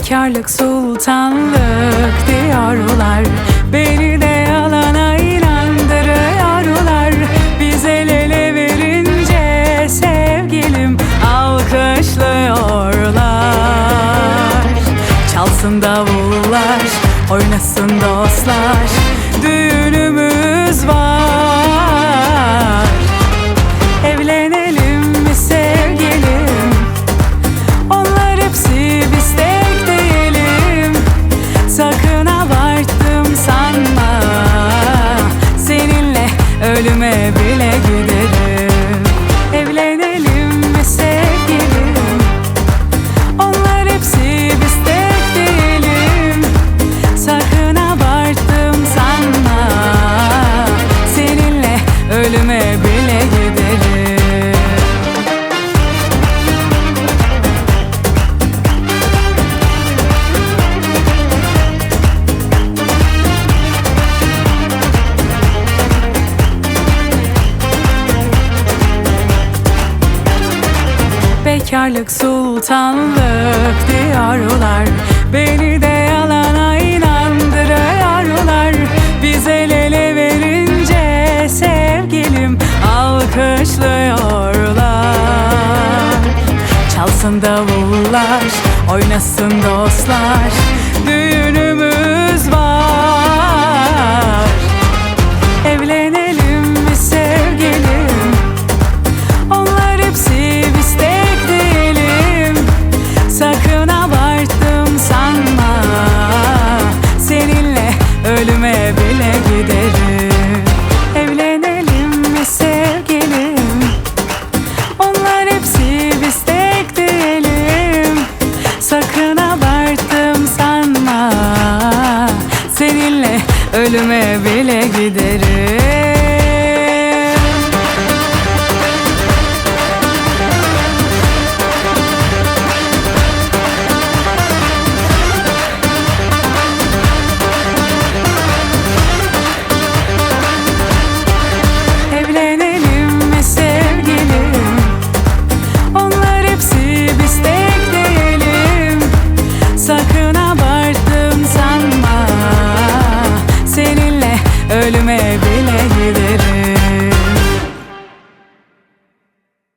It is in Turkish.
Bekarlık sultanlık diyorlar, beni de yalana inandırıyorlar. Biz el ele verince sevgilim alkışlıyorlar. Çalsın davullar, oynasın dostlar, düğünümüz var. Evlenelim mi sevgilim? Onlar hepsi biz tek değilim. Sakın abarttım sanma, seninle ölüme bile giderim. Evlenelim mi sevgilim? Onlar hepsi biz tek değilim. Sakın abarttım sanma, seninle ölüme bile giderim. Bekarlık sultanlık diyorlar, beni de yalana inandırıyorlar. Biz el ele verince sevgilim alkışlıyorlar. Çalsın davullar, oynasın dostlar,